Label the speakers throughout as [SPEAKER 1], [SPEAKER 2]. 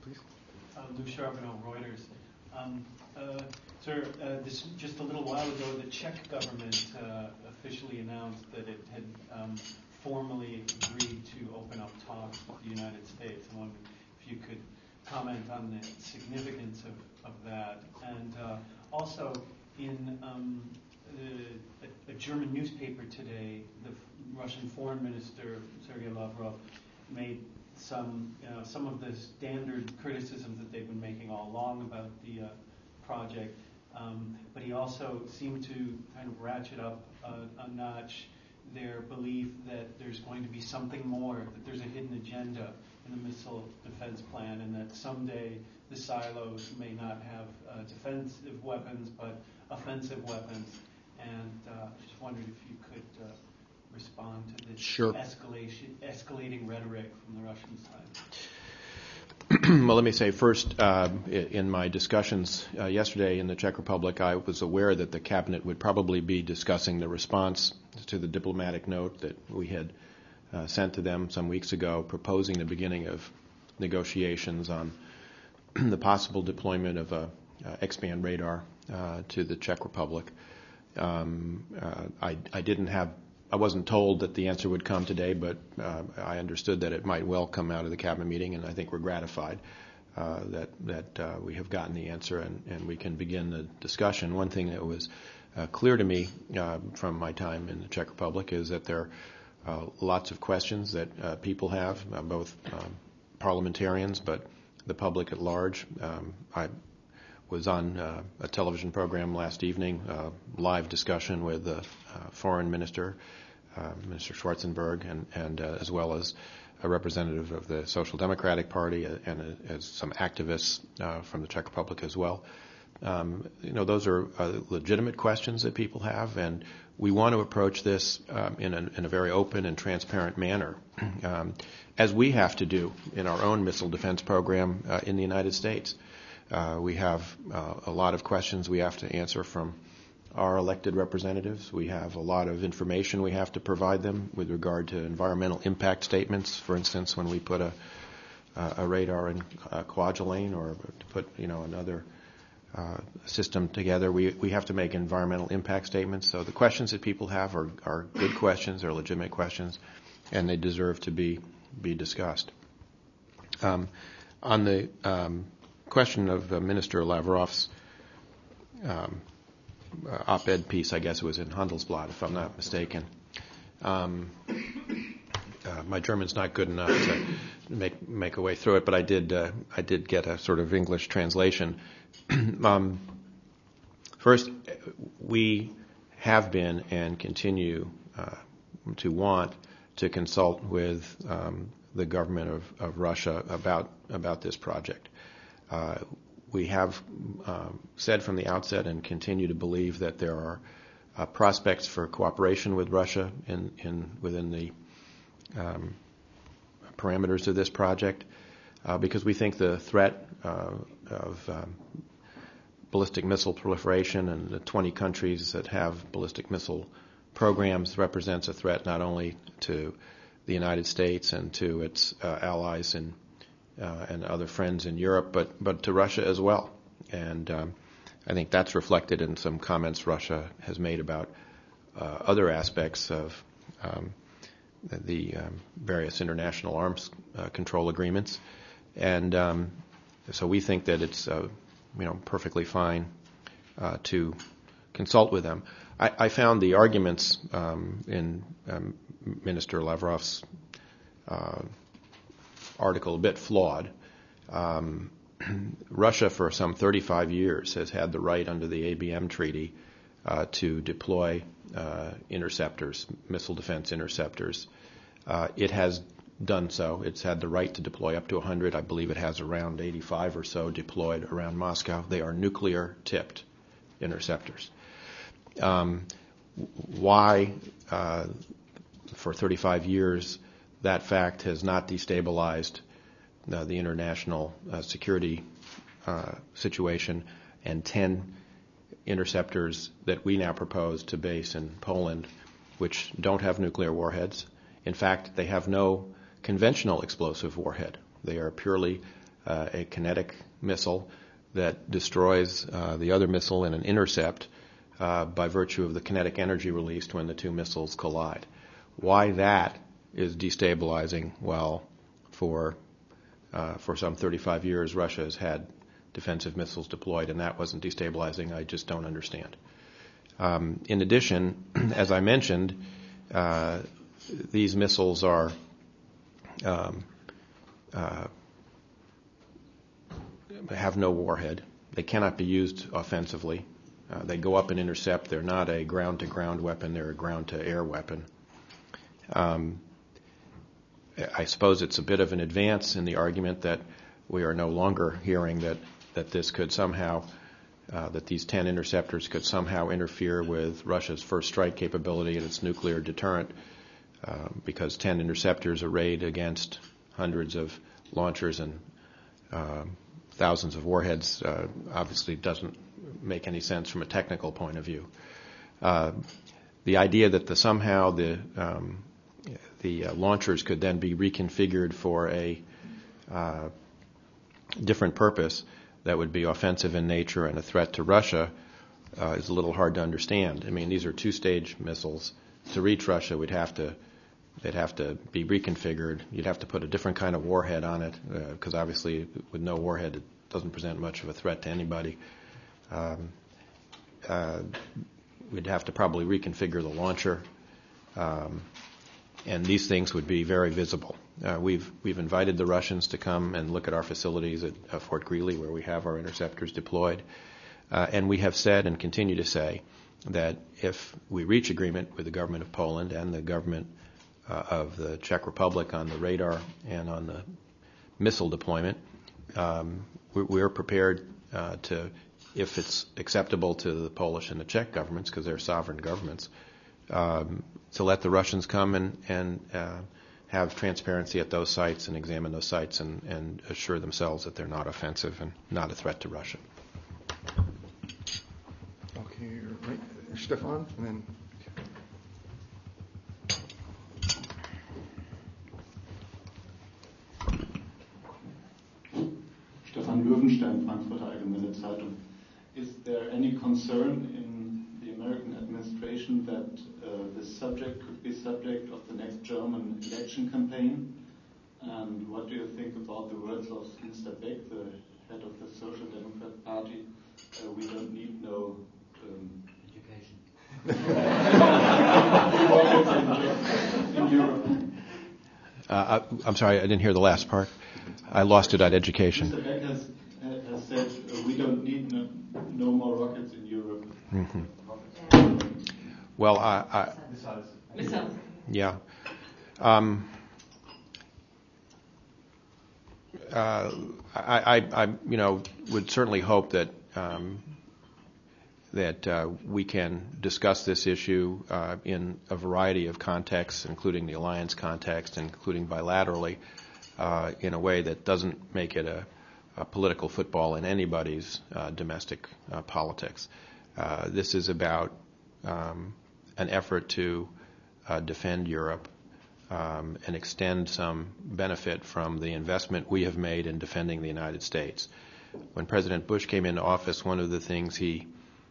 [SPEAKER 1] please.
[SPEAKER 2] Lou Charbonneau, Reuters. Sir, just a little while ago, the Czech government officially announced that it had formally agreed to open up talks with the United States. I wonder if you could comment on the significance of that. And also, in a German newspaper today, the Russian Foreign Minister, Sergei Lavrov, made some of the standard criticisms that they've been making all along about the project, but he also seemed to kind of ratchet up a notch their belief that there's going to be something more, that there's a hidden agenda in the missile defense plan, and that someday the silos may not have defensive weapons, but offensive weapons. And I just wondered if you could respond to this escalating rhetoric from the Russian side.
[SPEAKER 3] Well, let me say first, in my discussions yesterday in the Czech Republic, I was aware that the cabinet would probably be discussing the response to the diplomatic note that we had sent to them some weeks ago, proposing the beginning of negotiations on the possible deployment of a X-band radar to the Czech Republic. I wasn't told that the answer would come today, but I understood that it might well come out of the cabinet meeting, and I think we're gratified that we have gotten the answer and we can begin the discussion. One thing that was clear to me from my time in the Czech Republic is that there are lots of questions that people have, both parliamentarians, but the public at large. I was on a television program last evening, live discussion with the foreign minister, Minister Schwarzenberg, and as well as a representative of the Social Democratic Party and as some activists from the Czech Republic as well. Those are legitimate questions that people have, and we want to approach this in a very open and transparent manner, as we have to do in our own missile defense program in the United States. We have a lot of questions we have to answer from our elected representatives. We have a lot of information we have to provide them with regard to environmental impact statements. For instance, when we put a radar in Kwajalein or to put another system together, we have to make environmental impact statements. So the questions that people have are good questions, they're legitimate questions, and they deserve to be discussed. On the question of Minister Lavrov's op-ed piece, I guess it was in Handelsblatt, if I'm not mistaken. My German's not good enough to make a way through it, but I did get a sort of English translation. First, we have been and continue to want to consult with the government of Russia about this project. We have said from the outset and continue to believe that there are prospects for cooperation with Russia within the parameters of this project, because we think the threat of ballistic missile proliferation and the 20 countries that have ballistic missile programs represents a threat not only to the United States and to its allies and other friends in Europe, but to Russia as well. And I think that's reflected in some comments Russia has made about other aspects of the various international arms control agreements. And so we think that it's perfectly fine to consult with them. I found the arguments in Minister Lavrov's article a bit flawed. Russia, for some 35 years, has had the right under the ABM Treaty to deploy interceptors, missile defense interceptors. It has done so. It's had the right to deploy up to 100. I believe it has around 85 or so deployed around Moscow. They are nuclear-tipped interceptors. Why, for 35 years, that fact has not destabilized the international security situation, and 10 interceptors that we now propose to base in Poland, which don't have nuclear warheads. In fact, they have no conventional explosive warhead. They are purely a kinetic missile that destroys the other missile in an intercept by virtue of the kinetic energy released when the two missiles collide. Why that is destabilizing? Well, for some 35 years, Russia has had defensive missiles deployed, and that wasn't destabilizing. I just don't understand. In addition, as I mentioned, these missiles are have no warhead. They cannot be used offensively. They go up and intercept. They're not a ground-to-ground weapon. They're a ground-to-air weapon. I suppose it's a bit of an advance in the argument that we are no longer hearing that this could somehow, that these 10 interceptors could somehow interfere with Russia's first strike capability and its nuclear deterrent, because 10 interceptors arrayed against hundreds of launchers and thousands of warheads obviously doesn't make any sense from a technical point of view. The idea that somehow the launchers could then be reconfigured for a different purpose that would be offensive in nature and a threat to Russia is a little hard to understand. I mean, these are two-stage missiles. To reach Russia, they'd have to be reconfigured. You'd have to put a different kind of warhead on it, because obviously with no warhead, it doesn't present much of a threat to anybody. We'd have to probably reconfigure the launcher, and these things would be very visible. We've invited the Russians to come and look at our facilities at Fort Greely, where we have our interceptors deployed, and we have said and continue to say that if we reach agreement with the government of Poland and the government of the Czech Republic on the radar and on the missile deployment, we're prepared to, if it's acceptable to the Polish and the Czech governments, because they're sovereign governments, to let the Russians come and have transparency at those sites and examine those sites and assure themselves that they're not offensive and not a threat to Russia.
[SPEAKER 1] Okay, right, Stefan, and then.
[SPEAKER 4] Stefan Löwenstein, Frankfurter Allgemeine Zeitung. Is there any concern in the American administration that this subject could be subject of the next German election campaign? And what do you think about the words of Mr. Beck, the head of the Social Democrat Party? We don't need no education in Europe.
[SPEAKER 3] I'm sorry, I didn't hear the last part. I lost it at education.
[SPEAKER 4] Mr. Beck has said we don't need no more rockets in Europe.
[SPEAKER 3] Mm-hmm. Well, yeah. I would certainly hope that we can discuss this issue in a variety of contexts, including the alliance context, including bilaterally, in a way that doesn't make it a political football in anybody's domestic politics. This is about an effort to defend Europe and extend some benefit from the investment we have made in defending the United States. When President Bush came into office, one of the things he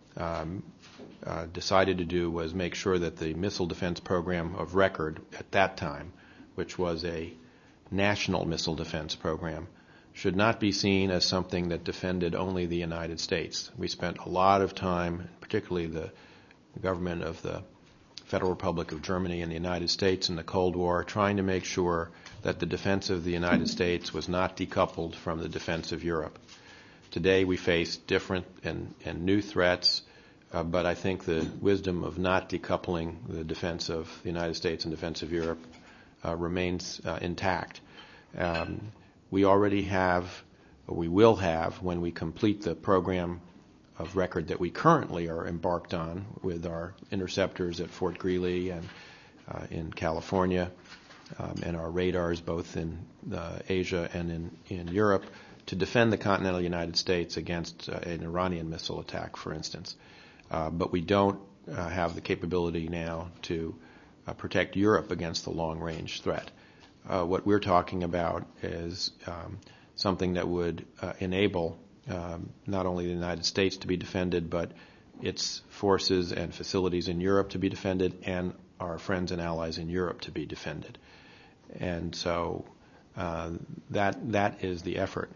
[SPEAKER 3] decided to do was make sure that the missile defense program of record at that time, which was a national missile defense program, should not be seen as something that defended only the United States. We spent a lot of time, particularly the government of the Federal Republic of Germany and the United States in the Cold War, trying to make sure that the defense of the United States was not decoupled from the defense of Europe. Today we face different and new threats, but I think the wisdom of not decoupling the defense of the United States and defense of Europe remains intact. We already have, or we will have, when we complete the program of record that we currently are embarked on with our interceptors at Fort Greely and in California, and our radars both in Asia and in Europe, to defend the continental United States against an Iranian missile attack, for instance. But we don't have the capability now to protect Europe against the long-range threat. What we're talking about is something that would enable not only the United States to be defended, but its forces and facilities in Europe to be defended, and our friends and allies in Europe to be defended. And so that is the effort.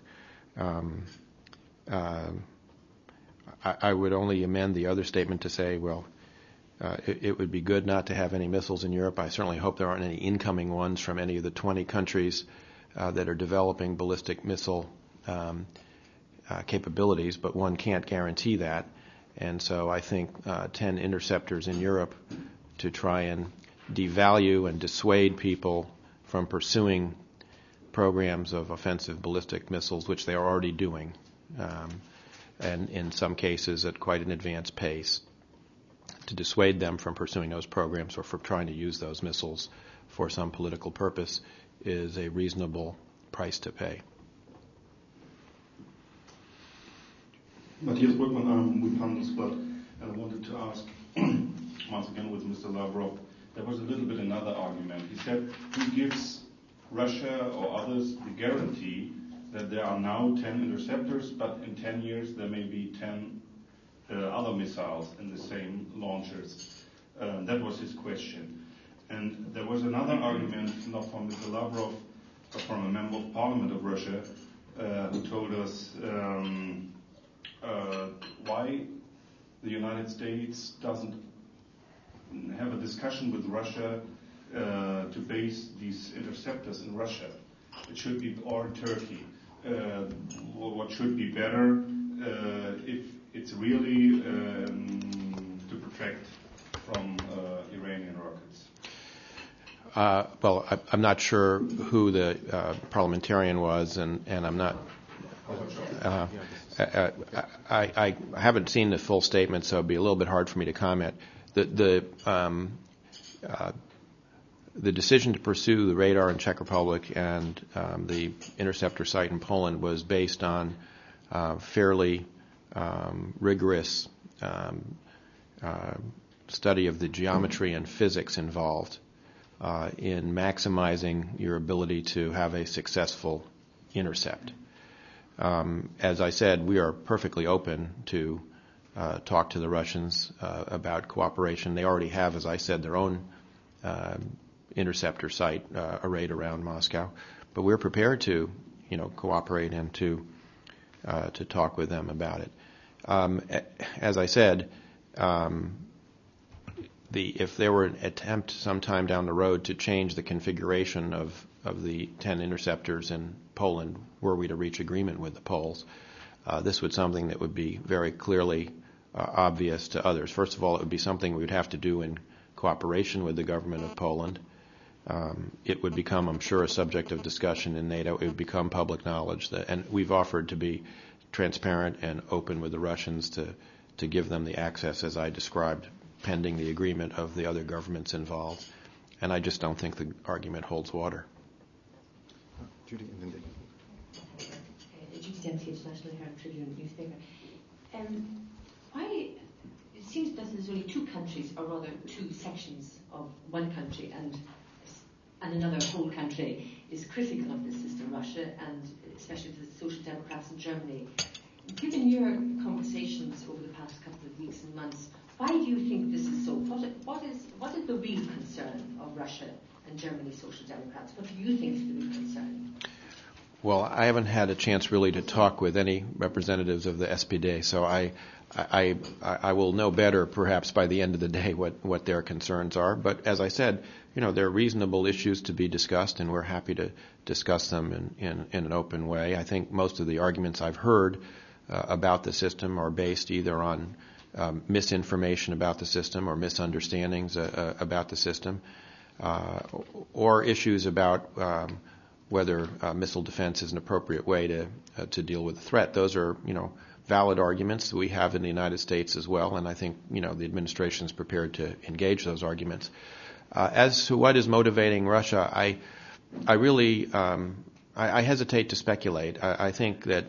[SPEAKER 3] I would only amend the other statement to say, well, it would be good not to have any missiles in Europe. I certainly hope there aren't any incoming ones from any of the 20 countries that are developing ballistic missile capabilities, but one can't guarantee that. And so I think 10 interceptors in Europe to try and devalue and dissuade people from pursuing programs of offensive ballistic missiles, which they are already doing, and in some cases at quite an advanced pace, to dissuade them from pursuing those programs or from trying to use those missiles for some political purpose is a reasonable price to pay.
[SPEAKER 5] Matthias Brückmann with Handelsblatt, and I wanted to ask once again with Mr. Lavrov, there was a little bit another argument. He said he gives Russia or others the guarantee that there are now 10 interceptors, but in 10 years there may be 10 other missiles in the same launchers. That was his question. And there was another argument, not from Mr. Lavrov, but from a member of parliament of Russia, who told us why the United States doesn't have a discussion with Russia to base these interceptors in Russia. It should be, or in Turkey. What should be better if it's really to protect from Iranian rockets?
[SPEAKER 3] Well, I'm not sure who the parliamentarian was, and I'm not. I haven't seen the full statement, so it'd be a little bit hard for me to comment. The decision to pursue the radar in Czech Republic and the interceptor site in Poland was based on fairly rigorous study of the geometry and physics involved in maximizing your ability to have a successful intercept. As I said, we are perfectly open to talk to the Russians about cooperation. They already have, as I said, their own interceptor site arrayed around Moscow, but we're prepared to, cooperate and to talk with them about it. As I said, if there were an attempt sometime down the road to change the configuration of the 10 interceptors in Poland, were we to reach agreement with the Poles, this would be something that would be very clearly obvious to others. First of all, it would be something we would have to do in cooperation with the government of Poland. It would become, I'm sure, a subject of discussion in NATO. It would become public knowledge, and we've offered to be transparent and open with the Russians to give them the access, as I described, pending the agreement of the other governments involved. And I just don't think the argument holds water.
[SPEAKER 1] Judy, and then David.
[SPEAKER 6] Judy Dempsey, International Herald Tribune newspaper. Why it seems that there's only two countries, or rather two sections of one country, and another whole country is critical of this system, Russia, and especially the Social Democrats in Germany. Given your conversations over the past couple of weeks and months, why do you think this is so? What is the real concern of Russia and Germany's Social Democrats? What do you think is the real concern?
[SPEAKER 3] Well, I haven't had a chance really to talk with any representatives of the SPD, so I will know better perhaps by the end of the day what their concerns are. But as I said, there are reasonable issues to be discussed, and we're happy to discuss them in an open way. I think most of the arguments I've heard about the system are based either on misinformation about the system or misunderstandings about the system, or issues about whether missile defense is an appropriate way to deal with the threat. Those are, valid arguments that we have in the United States as well, and I think, the administration is prepared to engage those arguments. As to what is motivating Russia, I really I hesitate to speculate. I think that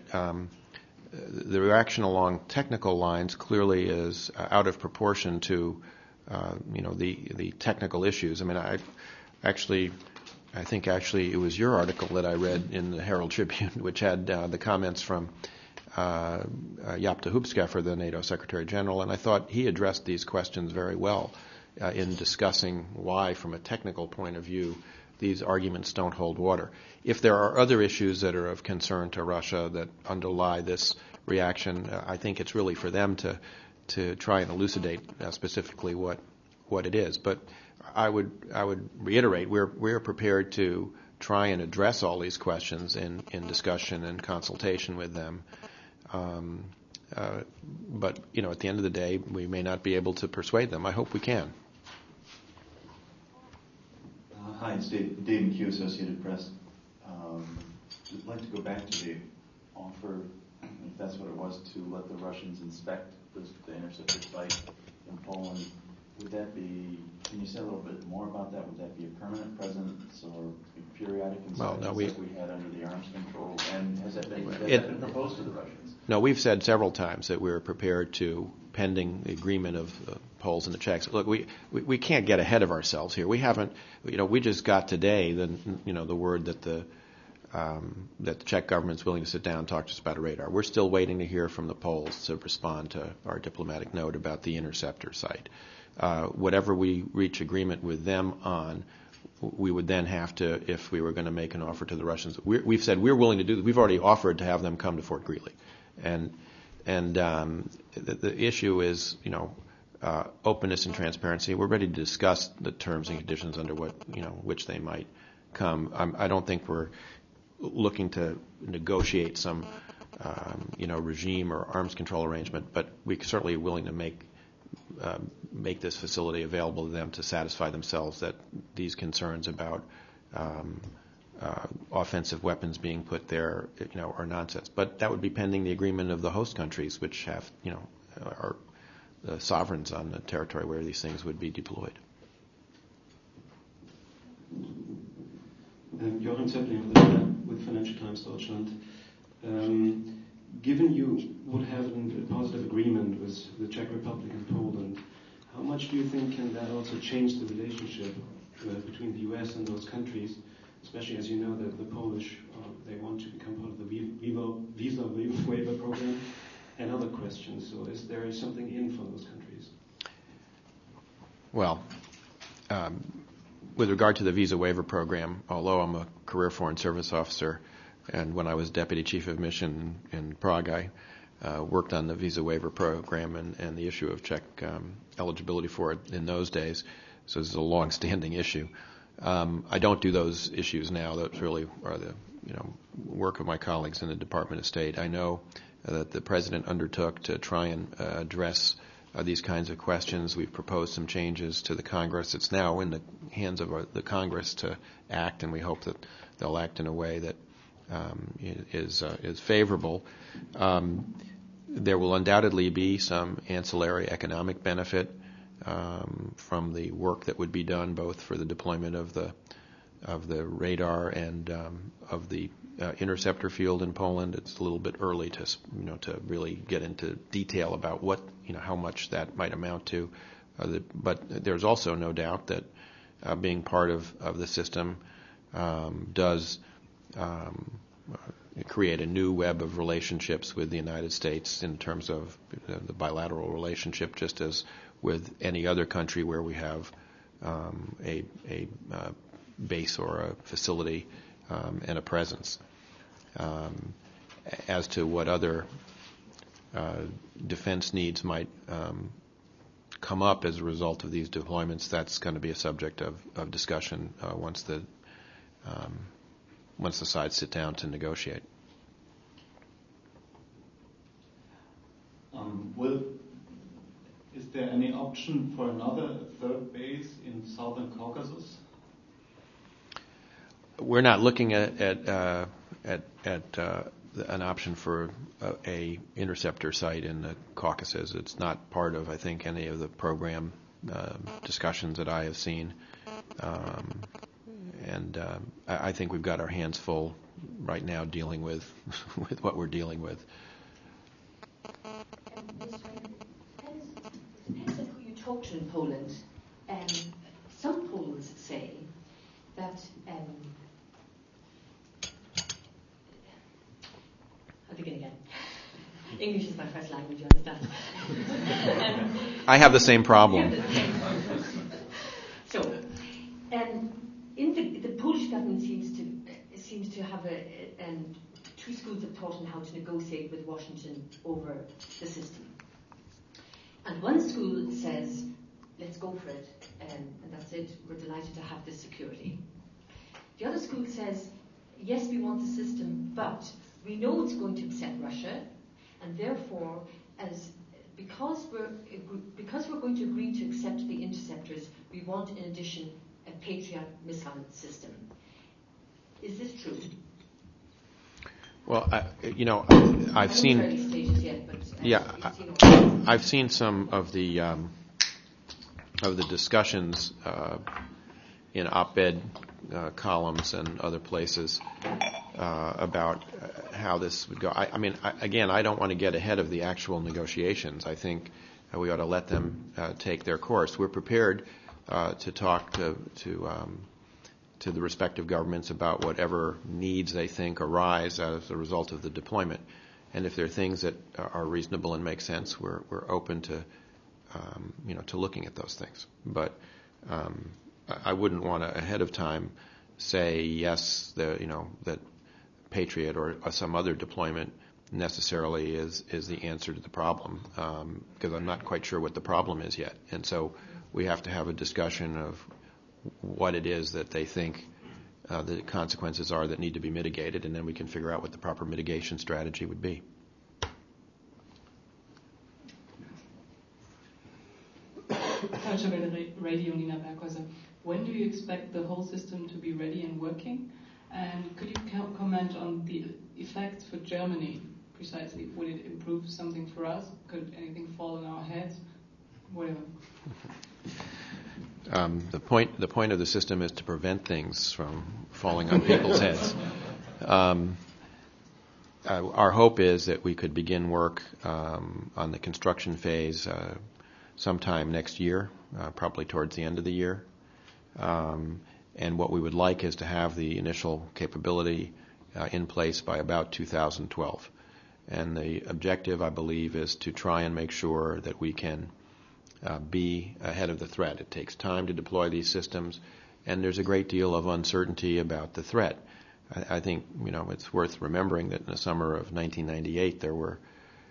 [SPEAKER 3] the reaction along technical lines clearly is out of proportion to the technical issues. I mean, I actually I think actually it was your article that I read in the Herald Tribune, which had the comments from Jaap de Hoopscheffer, the NATO Secretary General, and I thought he addressed these questions very well in discussing why, from a technical point of view, these arguments don't hold water. If there are other issues that are of concern to Russia that underlie this reaction, I think it's really for them to try and elucidate specifically what it is. But I would reiterate we're prepared to try and address all these questions in discussion and consultation with them. But at the end of the day, we may not be able to persuade them. I hope we can.
[SPEAKER 7] Hi, it's Dave McHugh, Associated Press. I'd like to go back to the offer, if that's what it was, to let the Russians inspect the interceptor site in Poland. Would that be, can you say a little bit more about that? Would that be a permanent presence or periodic inspections like we had under the arms control? And has that been proposed to the Russians?
[SPEAKER 3] No, we've said several times that we're prepared to, pending the agreement of the Poles and the Czechs. Look, we can't get ahead of ourselves here. We haven't, we just got today the word that the Czech government's willing to sit down and talk to us about a radar. We're still waiting to hear from the Poles to respond to our diplomatic note about the interceptor site. Whatever we reach agreement with them on, we would then have to, if we were going to make an offer to the Russians, we've said we're willing to do this. We've already offered to have them come to Fort Greely. And the issue is, openness and transparency. We're ready to discuss the terms and conditions under which they might come. I don't think we're looking to negotiate some, regime or arms control arrangement, but we're certainly willing to make this facility available to them to satisfy themselves that these concerns about offensive weapons being put there, are nonsense. But that would be pending the agreement of the host countries, which have, are the sovereigns on the territory where these things would be deployed.
[SPEAKER 1] Joachim Zeppelin with Financial Times Deutschland. Given you would have a positive agreement with the Czech Republic and Poland, how much do you think can that also change the relationship between the U.S. and those countries, especially as you know that the Polish, they want to become part of the visa waiver program and other questions. So is there something in for those countries?
[SPEAKER 3] Well, with regard to the visa waiver program, although I'm a career Foreign Service officer, and when I was Deputy Chief of Mission in Prague, I worked on the visa waiver program and the issue of Czech eligibility for it in those days. So this is a long-standing issue. I don't do those issues now. Those really are the work of my colleagues in the Department of State. I know that the President undertook to try and address these kinds of questions. We've proposed some changes to the Congress. It's now in the hands of the Congress to act, and we hope that they'll act in a way that is favorable. There will undoubtedly be some ancillary economic benefit from the work that would be done, both for the deployment of the radar and of the interceptor field in Poland. It's a little bit early to really get into detail about what how much that might amount to. But there's also no doubt that being part of the system does create a new web of relationships with the United States in terms of the bilateral relationship, just as with any other country where we have a base or a facility and a presence. As to what other defense needs might come up as a result of these deployments, that's going to be a subject of discussion once the sides sit down to negotiate.
[SPEAKER 4] Is there any option for another third base in southern Caucasus?
[SPEAKER 3] We're not looking at an option for a interceptor site in the Caucasus. It's not part of, I think, any of the program discussions that I have seen. And I think we've got our hands full right now dealing with what we're dealing with.
[SPEAKER 6] Depends on who you talk to in Poland. Some Poles say that English is my first language, you understand.
[SPEAKER 3] I have the same problem.
[SPEAKER 6] So, in the Polish government seems to have two schools of thought on how to negotiate with Washington over the system. And one school says, let's go for it, and that's it, we're delighted to have this security. The other school says, yes, we want the system, but we know it's going to upset Russia, and therefore, because we're going to agree to accept the interceptors, we want, in addition, a Patriot missile system. Is this true?
[SPEAKER 3] Well, I've seen.
[SPEAKER 6] Early stages yet, but
[SPEAKER 3] I've seen some of the discussions in op-ed columns and other places about how this would go. I don't want to get ahead of the actual negotiations. I think we ought to let them take their course. We're prepared to talk to the respective governments about whatever needs they think arise as a result of the deployment. And if there are things that are reasonable and make sense, we're open to looking at those things. But I wouldn't want to ahead of time say yes, that Patriot or some other deployment necessarily is the answer to the problem, because I'm not quite sure what the problem is yet. And so we have to have a discussion of what it is that they think the consequences are that need to be mitigated, and then we can figure out what the proper mitigation strategy would be.
[SPEAKER 8] Deutsche Welle Radio, Nina Berghäuser. When do you expect the whole system to be ready and working? And could you comment on the effects for Germany precisely? Would it improve something for us? Could anything fall on our heads? Whatever.
[SPEAKER 3] The point of the system is to prevent things from falling on people's heads. Our hope is that we could begin work on the construction phase sometime next year, probably towards the end of the year. And what we would like is to have the initial capability in place by about 2012. And the objective, I believe, is to try and make sure that we can be ahead of the threat. It takes time to deploy these systems, and there's a great deal of uncertainty about the threat. I think it's worth remembering that in the summer of 1998 there were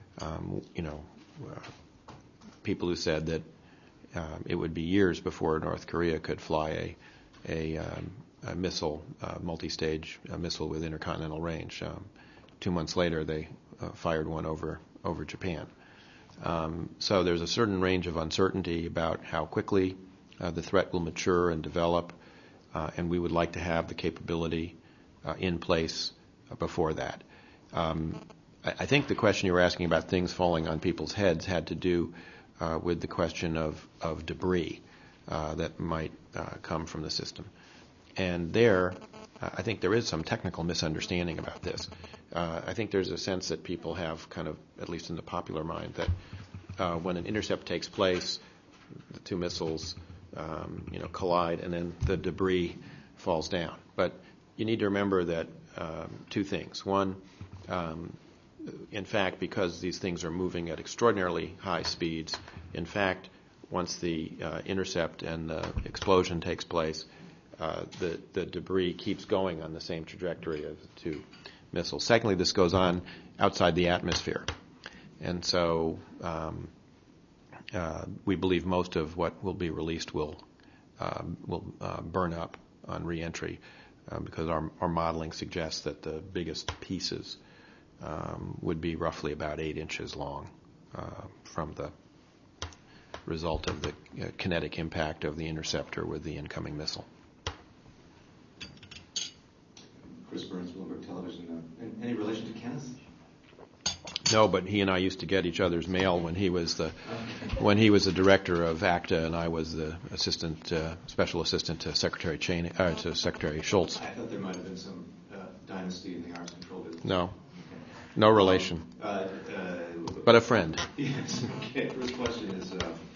[SPEAKER 3] people who said that it would be years before North Korea could fly a missile, multi-stage missile with intercontinental range. 2 months later, they fired one over Japan. So there's a certain range of uncertainty about how quickly the threat will mature and develop, and we would like to have the capability in place before that. I think the question you were asking about things falling on people's heads had to do with the question of debris that might come from the system. And I think there is some technical misunderstanding about this. I think there's a sense that people have kind of, at least in the popular mind, that when an intercept takes place, the two missiles collide and then the debris falls down. But you need to remember that two things. One, in fact, because these things are moving at extraordinarily high speeds, in fact, once the intercept and the explosion takes place, the debris keeps going on the same trajectory as the two missiles. Secondly, this goes on outside the atmosphere. And so we believe most of what will be released will burn up on reentry because our modeling suggests that the biggest pieces would be roughly about 8 inches long from the result of the kinetic impact of the interceptor with the incoming missile.
[SPEAKER 9] Chris Burns, Bloomberg Television. Any relation to Kenneth?
[SPEAKER 3] No, but he and I used to get each other's mail when he was the director of ACTA and I was the special assistant to Secretary to Secretary Schultz.
[SPEAKER 9] I thought there might have been some dynasty in the arms control business.
[SPEAKER 3] No, no relation. But a friend.
[SPEAKER 9] Yes. Okay. First question is: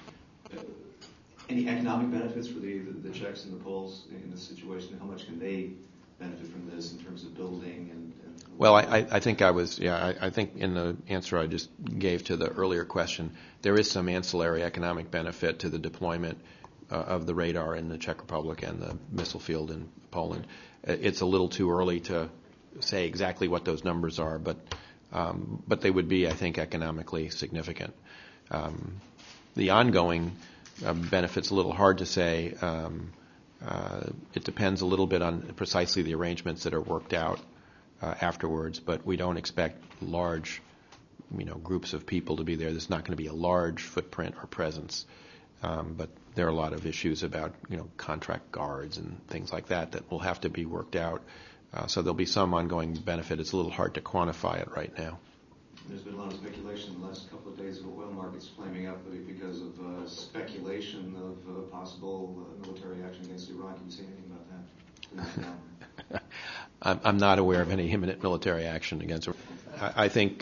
[SPEAKER 9] any economic benefits for the Czechs and the Poles in this situation? How much can they benefit from this in terms of building and
[SPEAKER 3] Well, I think I think in the answer I just gave to the earlier question, there is some ancillary economic benefit to the deployment of the radar in the Czech Republic and the missile field in Poland. It's a little too early to say exactly what those numbers are, but they would be, I think, economically significant. The ongoing benefit's a little hard to say. It depends a little bit on precisely the arrangements that are worked out afterwards, but we don't expect large, groups of people to be there. There's not going to be a large footprint or presence, but there are a lot of issues about, contract guards and things like that will have to be worked out. So there'll be some ongoing benefit. It's a little hard to quantify it right now.
[SPEAKER 9] There's been a lot of speculation in the last couple of days of oil markets flaming up because of speculation of possible military action against Iran. Can you say anything about that?
[SPEAKER 3] I'm not aware of any imminent military action against Iran. I think,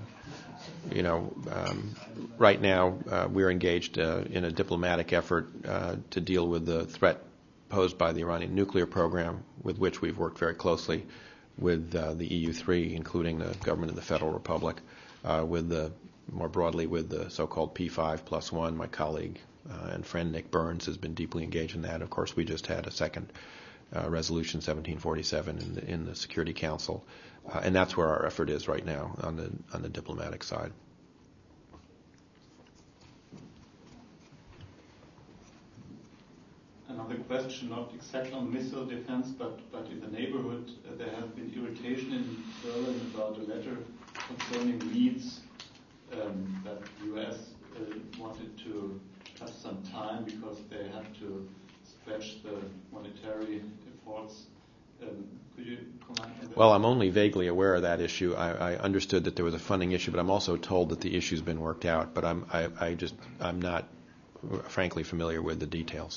[SPEAKER 3] right now we're engaged in a diplomatic effort to deal with the threat posed by the Iranian nuclear program, with which we've worked very closely with the EU3, including the government of the Federal Republic, more broadly with the so-called P5+1. My colleague and friend Nick Burns has been deeply engaged in that. Of course, we just had a second Resolution 1747 in the Security Council, and that's where our effort is right now on the diplomatic side.
[SPEAKER 4] Another question, not exactly on missile defense, but in the neighborhood, there has been irritation in Berlin about a letter concerning Leeds that the U.S. wanted to have some time because they had to stretch the monetary efforts. Could you comment on that?
[SPEAKER 3] Well, I'm only vaguely aware of that issue. I understood that there was a funding issue, but I'm also told that the issue's been worked out. But I'm not, frankly, familiar with the details.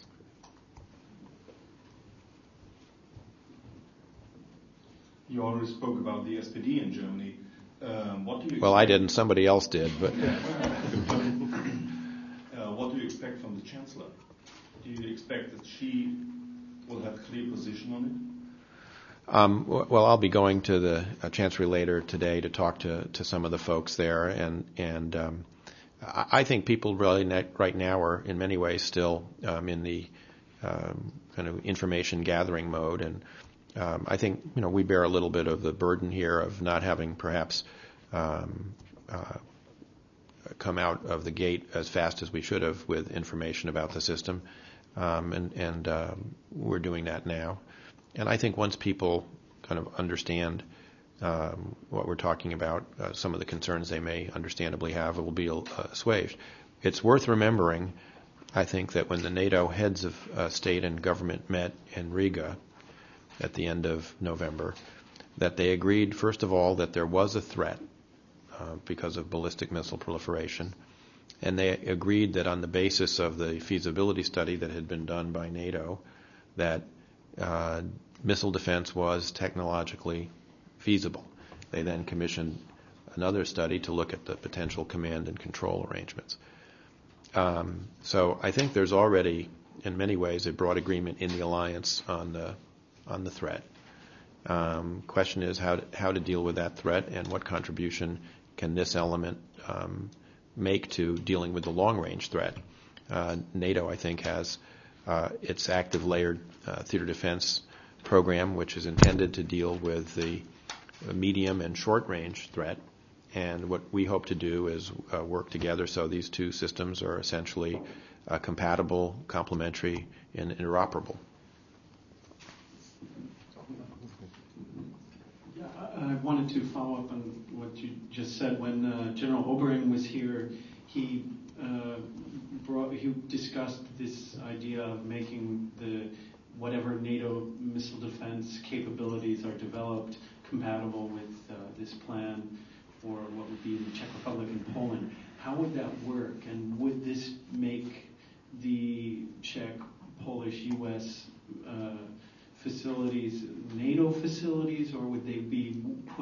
[SPEAKER 5] You already spoke about the SPD in Germany. What do you?
[SPEAKER 3] Well, I didn't. Somebody else did. But
[SPEAKER 5] what do you expect from the Chancellor? Do you expect that she will have a clear position on it?
[SPEAKER 3] Well, I'll be going to the Chancery later today to talk to some of the folks there, and I think people really right now are in many ways still in the kind of information gathering mode, and I think we bear a little bit of the burden here of not having perhaps come out of the gate as fast as we should have with information about the system, and we're doing that now. And I think once people kind of understand what we're talking about, some of the concerns they may understandably have will be assuaged. It's worth remembering, I think, that when the NATO heads of state and government met in Riga at the end of November, that they agreed, first of all, that there was a threat because of ballistic missile proliferation, and they agreed that on the basis of the feasibility study that had been done by NATO, that missile defense was technologically feasible. They then commissioned another study to look at the potential command and control arrangements. So I think there's already, in many ways, a broad agreement in the alliance on the threat. Question is how to deal with that threat, and what contribution can this element make to dealing with the long-range threat. NATO, I think, has its active layered theater defense program, which is intended to deal with the medium and short-range threat. And what we hope to do is work together so these two systems are essentially compatible, complementary, and interoperable.
[SPEAKER 2] I wanted to follow up on what you just said. When General Obering was here, he discussed this idea of making whatever NATO missile defense capabilities are developed compatible with this plan for what would be the Czech Republic and Poland. How would that work? And would this make the Czech, Polish, U.S. facilities NATO facilities, or would they be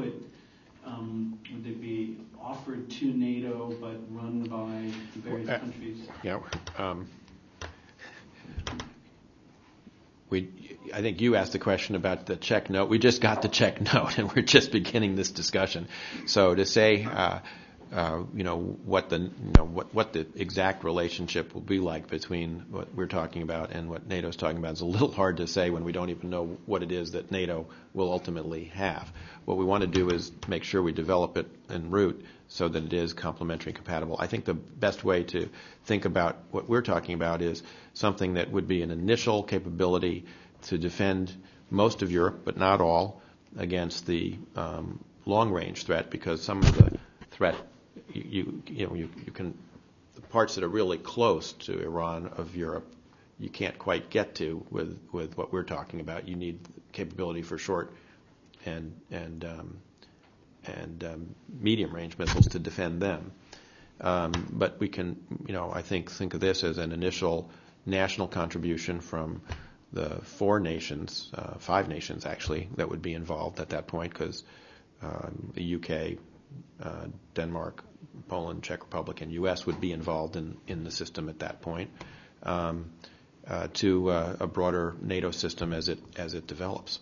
[SPEAKER 2] offered to NATO but run by various countries?
[SPEAKER 3] Yeah. I think you asked the question about the Czech note. We just got the Czech note, and we're just beginning this discussion. So to say, what the exact relationship will be like between what we're talking about and what NATO's talking about is a little hard to say when we don't even know what it is that NATO will ultimately have. What we want to do is make sure we develop it en route so that it is complementary compatible. I think the best way to think about what we're talking about is something that would be an initial capability to defend most of Europe, but not all, against the long-range threat, because some of the threat, you can, the parts that are really close to Iran of Europe, you can't quite get to with what we're talking about. You need capability for short and medium-range missiles to defend them. But we can, I think of this as an initial national contribution from the 4 nations, 5 nations actually, that would be involved at that point, because the UK, Denmark, Poland, Czech Republic, and U.S. would be involved in the system at that point, to a broader NATO system as it develops.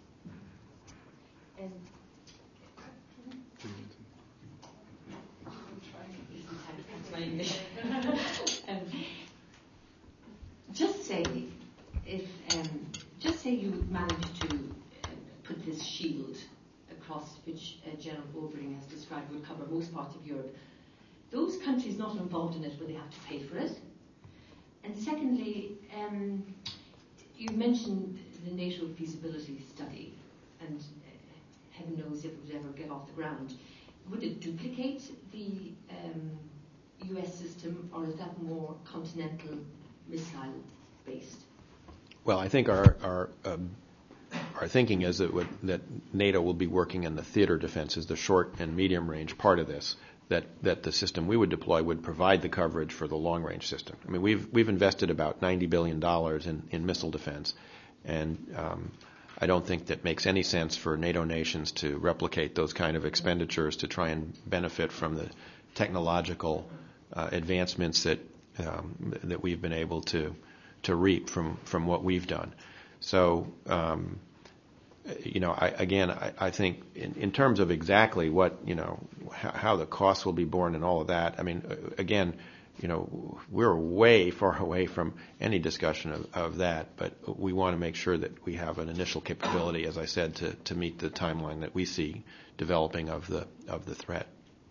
[SPEAKER 6] Just say you managed to put this shield across which General Obering has described would cover most parts of Europe. Those countries not involved in it, will they have to pay for it? And secondly, you mentioned the NATO feasibility study, and heaven knows if it would ever get off the ground. Would it duplicate the US system, or is that more continental missile-based?
[SPEAKER 3] Well, I think our thinking is that NATO will be working in the theater defenses, the short and medium range part of this. That the system we would deploy would provide the coverage for the long range system. I mean, we've invested about $90 billion in missile defense, and I don't think that makes any sense for NATO nations to replicate those kind of expenditures to try and benefit from the technological advancements that we've been able to reap from what we've done. So, I think in terms of exactly what, how the costs will be borne and all of that, I mean, again, we're way far away from any discussion of that, but we want to make sure that we have an initial capability, as I said, to meet the timeline that we see developing of the threat.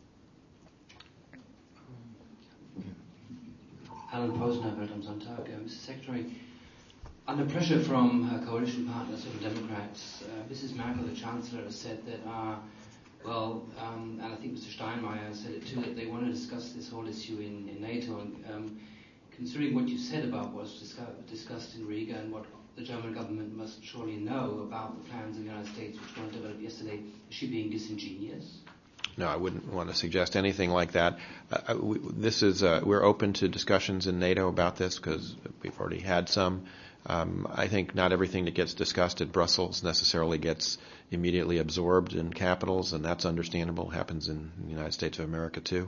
[SPEAKER 10] Alan Posner, Welt am Sonntag. Mr. Secretary, under pressure from her coalition partners, Social Democrats, Mrs. Merkel, the Chancellor, said that, and I think Mr. Steinmeier said it too, that they want to discuss this whole issue in NATO. And considering what you said about what was discussed in Riga and what the German government must surely know about the plans in the United States, which weren't developed yesterday, is she being disingenuous?
[SPEAKER 3] No, I wouldn't want to suggest anything like that. We're open to discussions in NATO about this because we've already had some. I think not everything that gets discussed at Brussels necessarily gets immediately absorbed in capitals, and that's understandable. It happens in the United States of America too.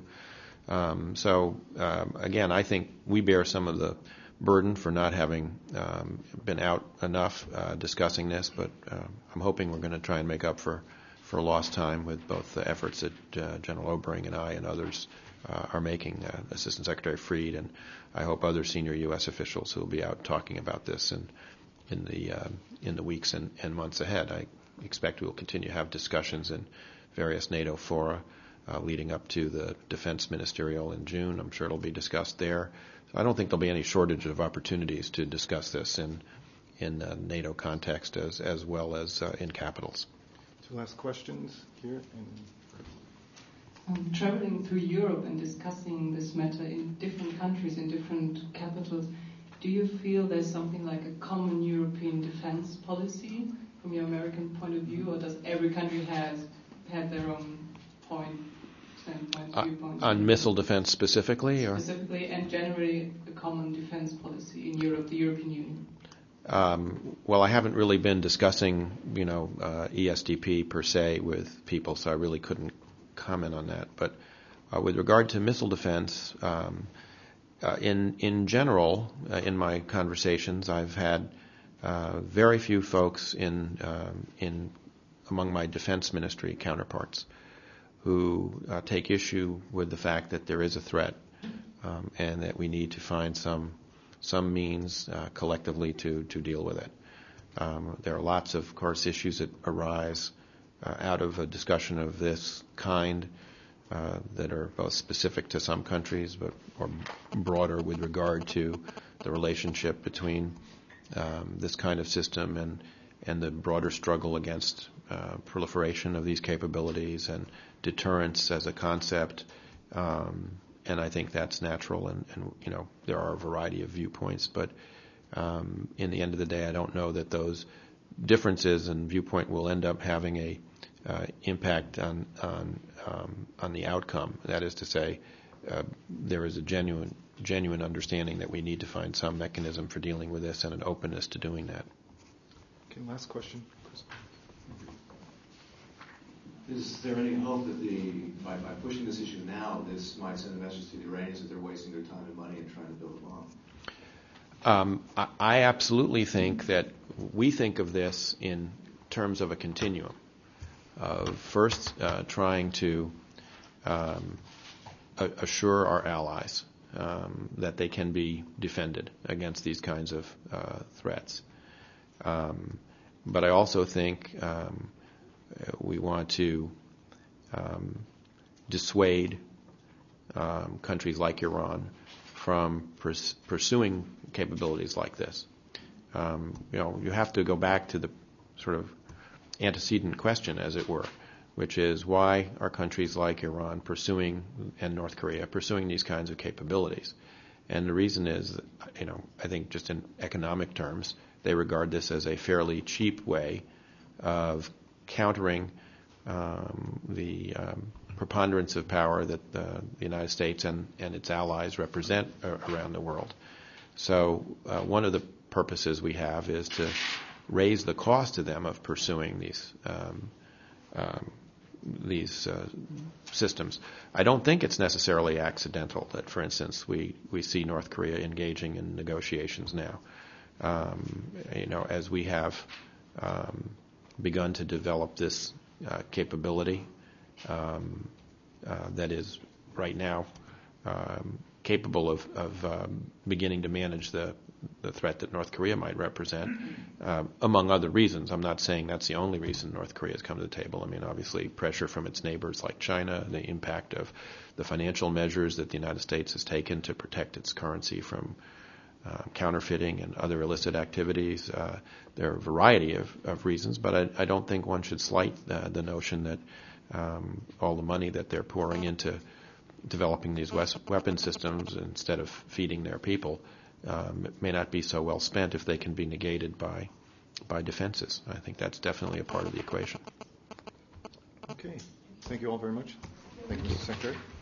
[SPEAKER 3] Again, I think we bear some of the burden for not having been out enough discussing this, but I'm hoping we're going to try and make up for lost time with both the efforts that General Obering and I and others are making, Assistant Secretary Fried, and I hope other senior U.S. officials who will be out talking about this in the weeks and months ahead. I expect we will continue to have discussions in various NATO fora leading up to the Defense Ministerial in June. I'm sure it'll be discussed there. So I don't think there'll be any shortage of opportunities to discuss this in NATO context as well as in capitals.
[SPEAKER 11] So last questions here.
[SPEAKER 8] Traveling through Europe and discussing this matter in different countries, in different capitals, do you feel there's something like a common European defense policy from your American point of view, or does every country have their own standpoint, viewpoint?
[SPEAKER 3] On missile defense specifically?
[SPEAKER 8] Specifically, and generally a common defense policy in Europe, the European Union?
[SPEAKER 3] Well, I haven't really been discussing, ESDP per se with people, so I really couldn't comment on that. But with regard to missile defense, in general, in my conversations, I've had very few folks among my defense ministry counterparts who take issue with the fact that there is a threat and that we need to find some means collectively to deal with it. There are lots of course, issues that arise out of a discussion of this kind that are both specific to some countries or broader with regard to the relationship between this kind of system and the broader struggle against proliferation of these capabilities and deterrence as a concept. And I think that's natural, and there are a variety of viewpoints, but in the end of the day, I don't know that those differences in viewpoint will end up having a impact on the outcome. That is to say, there is a genuine understanding that we need to find some mechanism for dealing with this and an openness to doing that.
[SPEAKER 11] Okay, last question. Chris.
[SPEAKER 9] Is there any hope that by pushing this issue now, this might send a message to the Iranians that they're wasting their time and money in trying to build a bomb?
[SPEAKER 3] I absolutely think that we think of this in terms of a continuum of first trying to assure our allies that they can be defended against these kinds of threats. But I also think we want to dissuade countries like Iran from pursuing capabilities like this. You have to go back to the sort of antecedent question, as it were, which is why are countries like Iran and North Korea pursuing these kinds of capabilities? And the reason is that, I think just in economic terms, they regard this as a fairly cheap way of countering the preponderance of power that the United States and its allies represent around the world. So one of the purposes we have is to raise the cost to them of pursuing these systems. I don't think it's necessarily accidental that, for instance, we see North Korea engaging in negotiations now. As we have begun to develop this capability that is right now capable of beginning to manage the threat that North Korea might represent, among other reasons. I'm not saying that's the only reason North Korea has come to the table. I mean, obviously, pressure from its neighbors like China, the impact of the financial measures that the United States has taken to protect its currency from counterfeiting and other illicit activities. There are a variety of reasons, but I don't think one should slight the notion that all the money that they're pouring into developing these weapon systems instead of feeding their people may not be so well spent if they can be negated by defenses. I think that's definitely a part of the equation.
[SPEAKER 11] Okay. Thank you all very much. Thank you, Mr. Secretary.